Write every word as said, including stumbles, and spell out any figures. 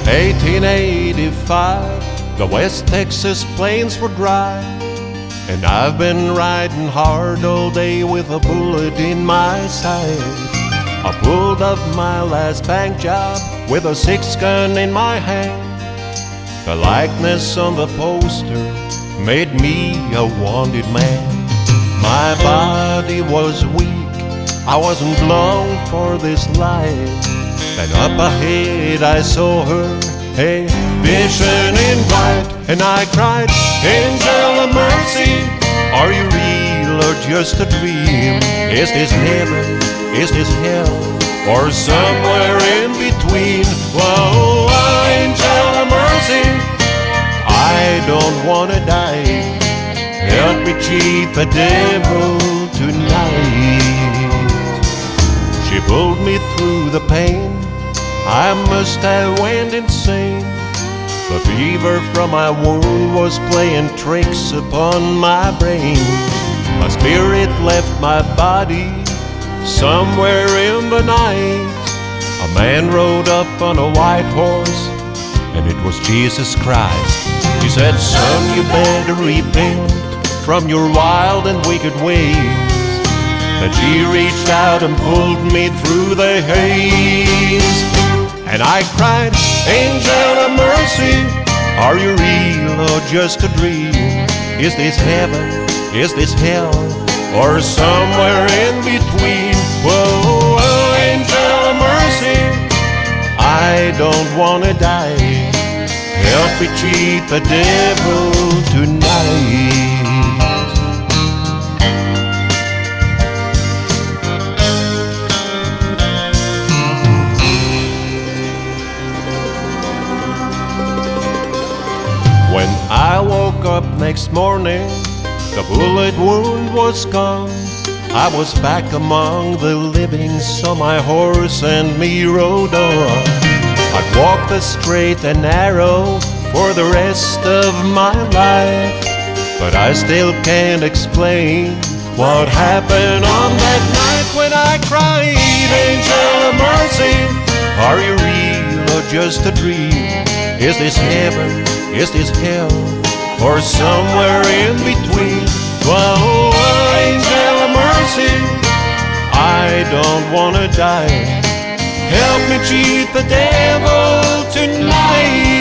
eighteen eighty-five, the West Texas plains were dry, and I've been riding hard all day with a bullet in my side. I pulled up my last bank job with a six gun in my hand. The likeness on the poster made me a wanted man. My body was weak, I wasn't long for this life. And up ahead I saw her, a vision in white, and I cried, "Angel of mercy, are you real or just a dream? Is this heaven, is this hell, or somewhere in between? Whoa, angel of mercy, I don't wanna die. Help me cheat the devil tonight." She pulled me through the pain, I must have went insane. The fever from my wound was playing tricks upon my brain. My spirit left my body somewhere in the night. A man rode up on a white horse, and it was Jesus Christ. He said, "Son, you better repent from your wild and wicked ways." Then she reached out and pulled me through the haze. And I cried, "Angel of mercy, are you real or just a dream? Is this heaven, is this hell, or somewhere in between? Whoa, angel of mercy, I don't wanna die. Help me cheat the devil tonight." When I woke up next morning, the bullet wound was gone. I was back among the living, so my horse and me rode on. I'd walk the straight and narrow for the rest of my life, but I still can't explain what happened on that night when I cried, "Angel of mercy, are you real or just a dream? Is this heaven, is this hell, or somewhere in between? Whoa, angel of mercy, I don't wanna die. Help me cheat the devil tonight."